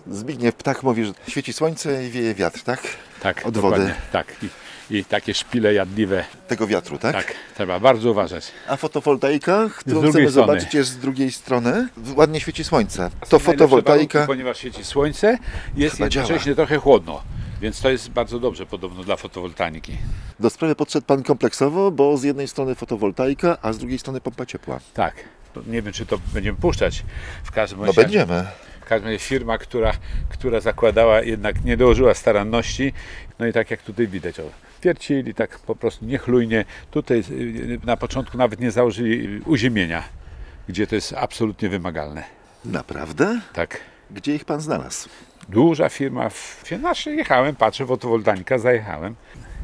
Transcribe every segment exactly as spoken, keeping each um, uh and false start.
Zbigniew Ptach mówi, że świeci słońce i wieje wiatr, tak? Tak, Od dokładnie, wody. tak. I, I takie szpile jadliwe. Tego wiatru, tak? Tak, trzeba bardzo uważać. A fotowoltaika, którą drugiej chcemy strony. zobaczyć, jest z drugiej strony. Ładnie świeci słońce. To Najlepsze fotowoltaika. warunki, ponieważ świeci słońce, jest Chyba jednocześnie działa. trochę chłodno. Więc to jest bardzo dobrze podobno dla fotowoltaiki. Do sprawy podszedł Pan kompleksowo, bo z jednej strony fotowoltaika, a z drugiej strony pompa ciepła. Tak. Nie wiem, czy to będziemy puszczać. W każdym No razie, będziemy. w każdym razie firma, która, która zakładała, jednak nie dołożyła staranności. No i tak jak tutaj widać, o, wiercili tak po prostu niechlujnie. Tutaj y, na początku nawet nie założyli uziemienia, gdzie to jest absolutnie wymagalne. Naprawdę? Tak. Gdzie ich Pan znalazł? Duża firma, w, znaczy jechałem, patrzę, fotowoltaika, zajechałem.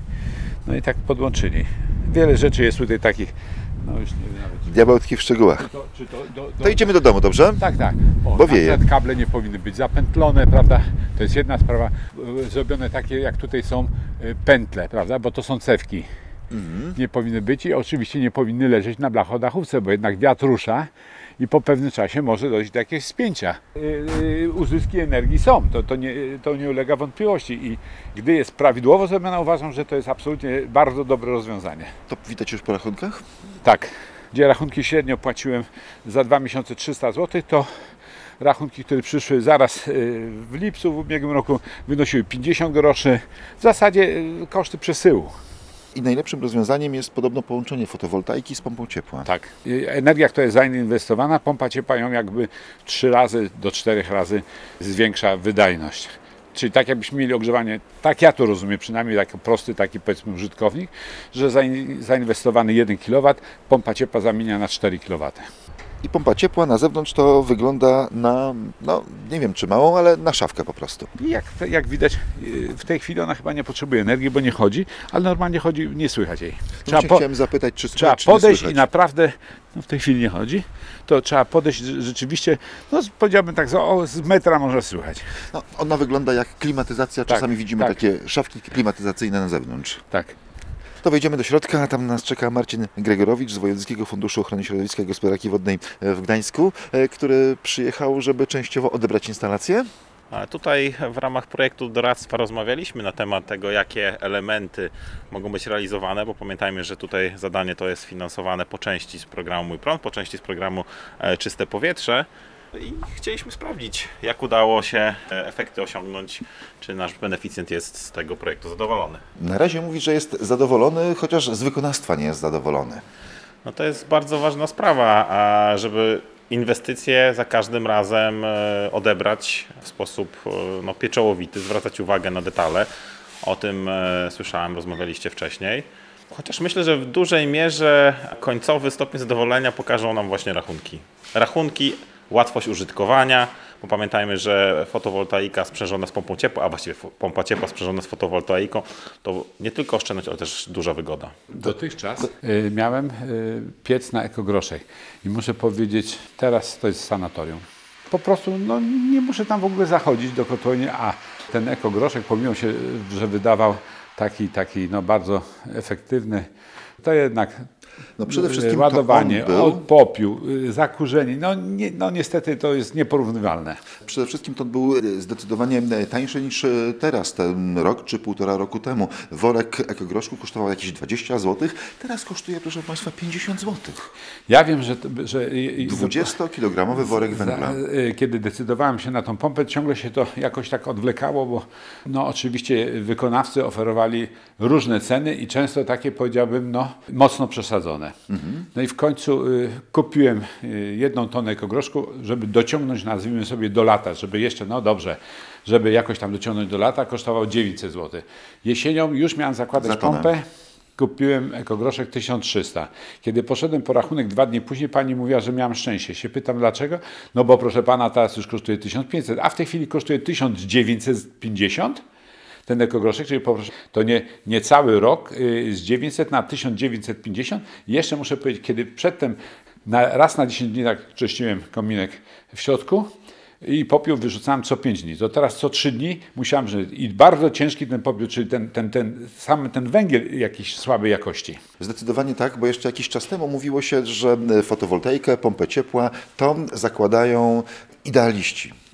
No i tak podłączyli. Wiele rzeczy jest tutaj takich, no już nie wiem nawet. Diabeł tkwi w szczegółach. To, czy to, do, do, To idziemy do domu, dobrze? Tak, tak. O, Bo na wieje. przykład kable nie powinny być zapętlone, prawda? To jest jedna sprawa. Y, Zrobione takie, jak tutaj są y, pętle, prawda? Bo to są cewki. Mhm. Nie powinny być i oczywiście nie powinny leżeć na blachodachówce, bo jednak wiatr rusza i po pewnym czasie może dojść do jakiegoś spięcia. Y, y, Uzyski energii są, to, to, nie, to nie ulega wątpliwości i gdy jest prawidłowo zrobione, uważam, że to jest absolutnie bardzo dobre rozwiązanie. To widać już po rachunkach? Tak, gdzie rachunki średnio płaciłem za dwa miesiące trzysta złotych, to rachunki, które przyszły zaraz y, w lipcu w ubiegłym roku, wynosiły pięćdziesiąt groszy. W zasadzie y, koszty przesyłu. I najlepszym rozwiązaniem jest podobno połączenie fotowoltaiki z pompą ciepła. Tak. Y, Energia, która jest zainwestowana, pompa ciepła ją jakby trzy razy do czterech razy zwiększa wydajność. Czyli tak jakbyśmy mieli ogrzewanie, tak ja to rozumiem, przynajmniej taki prosty, taki powiedzmy użytkownik, że zain- zainwestowany jeden kilowat, pompa ciepła zamienia na cztery kilowaty. I pompa ciepła na zewnątrz to wygląda na, no nie wiem czy małą, ale na szafkę po prostu. I jak, jak widać, y, w tej chwili ona chyba nie potrzebuje energii, bo nie chodzi, ale normalnie chodzi, nie słychać jej. Trzeba, Trzeba po, chciałem zapytać, czy trzeba słychać, czy nie podejść słychać. i naprawdę, no w tej chwili nie chodzi, to trzeba podejść rze- rzeczywiście, no powiedziałbym tak, z, o, z metra może słychać. No, ona wygląda jak klimatyzacja, Tak, czasami widzimy tak. takie szafki klimatyzacyjne na zewnątrz. Tak. To wejdziemy do środka, a tam nas czeka Marcin Gregorowicz z Wojewódzkiego Funduszu Ochrony Środowiska i Gospodarki Wodnej w Gdańsku, e, który przyjechał, żeby częściowo odebrać instalację. A tutaj w ramach projektu doradztwa rozmawialiśmy na temat tego, jakie elementy mogą być realizowane, bo pamiętajmy, że tutaj zadanie to jest finansowane po części z programu Mój Prąd, po części z programu e, Czyste Powietrze. I chcieliśmy sprawdzić, jak udało się e, efekty osiągnąć, czy nasz beneficjent jest z tego projektu zadowolony. Na razie mówi, że jest zadowolony, chociaż z wykonawstwa nie jest zadowolony. No to jest bardzo ważna sprawa, a żeby inwestycje za każdym razem e, odebrać w sposób e, no, pieczołowity, zwracać uwagę na detale. O tym e, słyszałem, rozmawialiście wcześniej. Chociaż myślę, że w dużej mierze końcowy stopień zadowolenia pokażą nam właśnie rachunki. Rachunki, łatwość użytkowania, bo pamiętajmy, że fotowoltaika sprzężona z pompą ciepła, a właściwie pompa ciepła sprzężona z fotowoltaiką, to nie tylko oszczędność, ale też duża wygoda. Dotychczas y, miałem y, piec na ekogroszek i muszę powiedzieć, teraz to jest sanatorium. Po prostu no, nie muszę tam w ogóle zachodzić do kotłowni, a ten ekogroszek, pomimo się, że wydawał taki, taki no, bardzo efektywny, to jednak No przede wszystkim ładowanie, to on był, popiół, y, zakurzenie, no, nie, no niestety to jest nieporównywalne. przede wszystkim to był zdecydowanie tańszy niż teraz, ten rok czy półtora roku temu. Worek ekogroszku kosztował jakieś dwadzieścia złotych, teraz kosztuje, proszę Państwa, pięćdziesiąt złotych. Ja wiem, że... że dwudziestokilogramowy worek węgla. Za, y, kiedy decydowałem się na tą pompę, ciągle się to jakoś tak odwlekało, bo no oczywiście wykonawcy oferowali różne ceny i często takie, powiedziałbym, no mocno przesadzone. Mhm. No i w końcu y, kupiłem y, jedną tonę ekogroszku, żeby dociągnąć, nazwijmy sobie, do lata, żeby jeszcze, no dobrze, żeby jakoś tam dociągnąć do lata, kosztował dziewięćset złotych. Jesienią już miałem zakładać Za tonę. pompę. Kupiłem ekogroszek tysiąc trzysta. Kiedy poszedłem po rachunek dwa dni później, pani mówiła, że miałam szczęście. Się pytam dlaczego? No bo proszę pana, teraz już kosztuje tysiąc pięćset, a w tej chwili kosztuje tysiąc dziewięćset pięćdziesiąt. Ten ekogroszek, czyli po prostu to nie, nie cały rok yy, z dziewięćset na tysiąc dziewięćset pięćdziesiąt. I jeszcze muszę powiedzieć, kiedy przedtem na, raz na dziesięć dni tak czyściłem kominek w środku, i popiół wyrzucałem co pięć dni. To teraz co trzy dni musiałem, że i bardzo ciężki ten popiół, czyli ten, ten, ten, sam ten węgiel jakiejś słabej jakości. Zdecydowanie tak, bo jeszcze jakiś czas temu mówiło się, że fotowoltaikę, pompę ciepła to zakładają idealiści.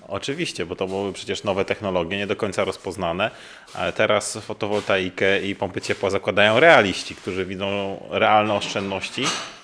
Oczywiście, bo to były przecież nowe technologie, nie do końca rozpoznane. Ale teraz fotowoltaikę i pompy ciepła zakładają realiści, którzy widzą realne oszczędności.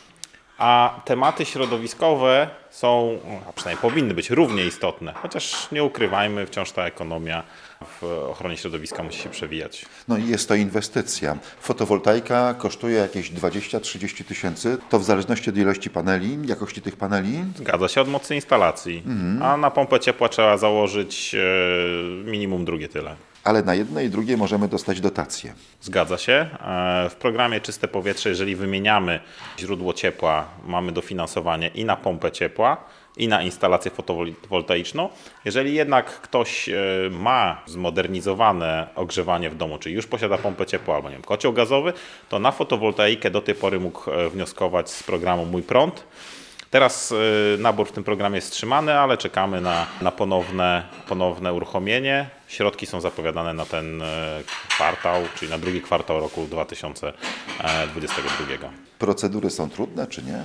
A tematy środowiskowe są, a przynajmniej powinny być równie istotne, chociaż nie ukrywajmy, wciąż ta ekonomia w ochronie środowiska musi się przewijać. No i jest to inwestycja. Fotowoltaika kosztuje jakieś dwadzieścia trzydzieści tysięcy, to w zależności od ilości paneli, jakości tych paneli. Zgadza się, od mocy instalacji, mhm. a na pompę ciepła trzeba założyć minimum drugie tyle. Ale na jedne i drugie możemy dostać dotacje. Zgadza się. W programie Czyste Powietrze, jeżeli wymieniamy źródło ciepła, mamy dofinansowanie i na pompę ciepła, i na instalację fotowoltaiczną. Jeżeli jednak ktoś ma zmodernizowane ogrzewanie w domu, czyli już posiada pompę ciepła albo nie wiem, kocioł gazowy, to na fotowoltaikę do tej pory mógł wnioskować z programu Mój Prąd. Teraz nabór w tym programie jest wstrzymany, ale czekamy na, na ponowne, ponowne uruchomienie. Środki są zapowiadane na ten kwartał, czyli na drugi kwartał roku dwa tysiące dwudziestego drugiego. Procedury są trudne, czy nie?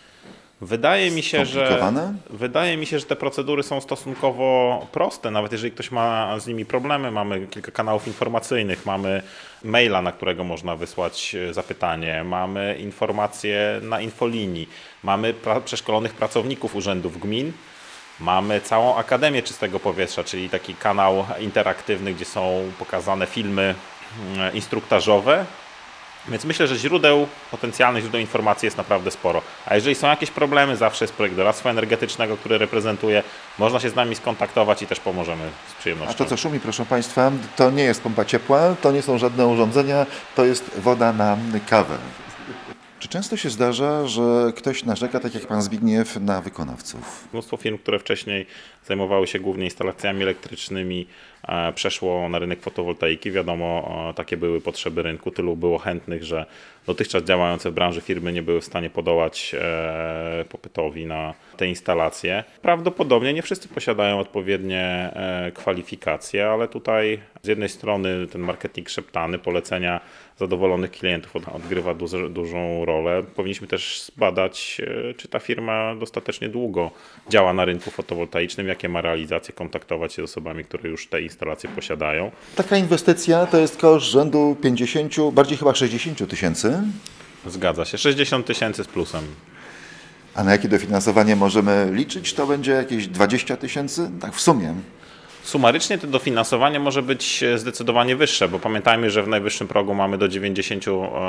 Wydaje mi się, że Skomplikowane? wydaje mi się, że te procedury są stosunkowo proste, nawet jeżeli ktoś ma z nimi problemy. Mamy kilka kanałów informacyjnych, mamy maila, na którego można wysłać zapytanie, mamy informacje na infolinii, mamy pra- przeszkolonych pracowników urzędów gmin, mamy całą Akademię Czystego Powietrza, czyli taki kanał interaktywny, gdzie są pokazane filmy instruktażowe. Więc myślę, że źródeł, potencjalnych źródeł informacji jest naprawdę sporo. A jeżeli są jakieś problemy, zawsze jest projekt doradztwa energetycznego, który reprezentuję. Można się z nami skontaktować i też pomożemy z przyjemnością. A to, co szumi, proszę Państwa, to nie jest pompa ciepła, to nie są żadne urządzenia, to jest woda na kawę. Czy często się zdarza, że ktoś narzeka, tak jak Pan Zbigniew, na wykonawców? Mnóstwo firm, które wcześniej zajmowały się głównie instalacjami elektrycznymi, przeszło na rynek fotowoltaiki. Wiadomo, takie były potrzeby rynku, tylu było chętnych, że dotychczas działające w branży firmy nie były w stanie podołać popytowi na te instalacje. Prawdopodobnie nie wszyscy posiadają odpowiednie kwalifikacje, ale tutaj z jednej strony ten marketing szeptany, polecenia zadowolonych klientów odgrywa duży, dużą rolę. Powinniśmy też zbadać, czy ta firma dostatecznie długo działa na rynku fotowoltaicznym, jakie ma realizacje, kontaktować się z osobami, które już te instalacje posiadają. Taka inwestycja to jest koszt rzędu pięćdziesiąt, bardziej chyba sześćdziesiąt tysięcy. Zgadza się, sześćdziesiąt tysięcy z plusem. A na jakie dofinansowanie możemy liczyć? To będzie jakieś dwadzieścia tysięcy? Tak w sumie. Sumarycznie to dofinansowanie może być zdecydowanie wyższe, bo pamiętajmy, że w najwyższym progu mamy do dziewięćdziesiąt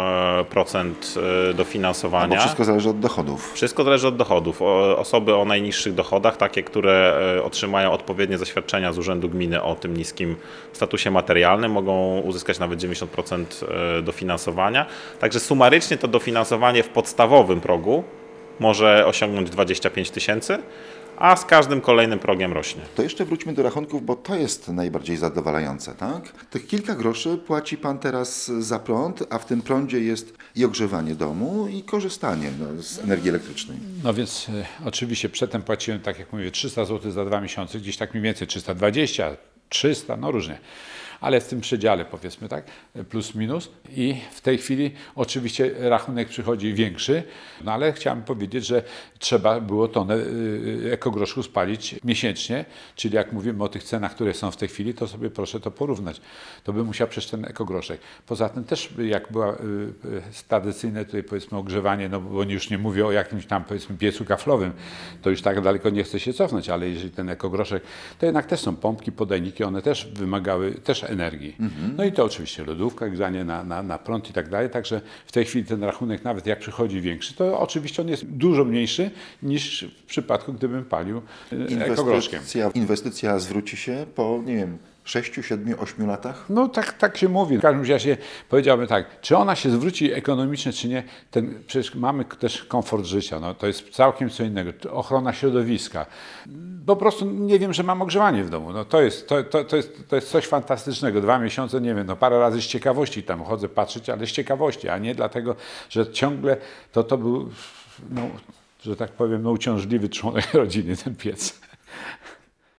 procent dofinansowania. No bo wszystko zależy od dochodów. Wszystko zależy od dochodów. Osoby o najniższych dochodach, takie, które otrzymają odpowiednie zaświadczenia z Urzędu Gminy o tym niskim statusie materialnym, mogą uzyskać nawet dziewięćdziesiąt procent dofinansowania. Także sumarycznie to dofinansowanie w podstawowym progu może osiągnąć dwadzieścia pięć tysięcy, a z każdym kolejnym progiem rośnie. To jeszcze wróćmy do rachunków, bo to jest najbardziej zadowalające, tak? Tych kilka groszy płaci Pan teraz za prąd, a w tym prądzie jest i ogrzewanie domu, i korzystanie no, z energii elektrycznej. No więc e, oczywiście przedtem płaciłem, tak jak mówię, trzysta złotych za dwa miesiące, gdzieś tak mniej więcej trzysta dwadzieścia, trzysta, no różnie. Ale w tym przedziale, powiedzmy tak, plus minus. I w tej chwili oczywiście rachunek przychodzi większy, no ale chciałem powiedzieć, że trzeba było tonę ekogroszku spalić miesięcznie, czyli jak mówimy o tych cenach, które są w tej chwili, to sobie proszę to porównać. To by musiał przecież ten ekogroszek. Poza tym też jak była tradycyjne tutaj powiedzmy ogrzewanie, no bo już nie mówię o jakimś tam powiedzmy piecu kaflowym, to już tak daleko nie chce się cofnąć, ale jeżeli ten ekogroszek, to jednak też są pompki, podajniki, one też wymagały też energii. Mhm. No i to oczywiście lodówka, grzanie na, na, na prąd i tak dalej, także w tej chwili ten rachunek nawet jak przychodzi większy, to oczywiście on jest dużo mniejszy niż w przypadku, gdybym palił ekogroszkiem. Inwestycja, inwestycja zwróci się po, nie wiem, sześciu, siedmiu, ośmiu latach? No tak, tak się mówi. W każdym razie powiedziałbym tak, czy ona się zwróci ekonomicznie, czy nie, ten, przecież mamy też komfort życia, no, to jest całkiem co innego, ochrona środowiska. Po prostu nie wiem, że mam ogrzewanie w domu, no, to, jest, to, to, to, jest, to jest coś fantastycznego. Dwa miesiące, nie wiem, no, parę razy z ciekawości tam chodzę patrzeć, ale z ciekawości, a nie dlatego, że ciągle to, to był, no, że tak powiem, no, uciążliwy członek rodziny, ten piec.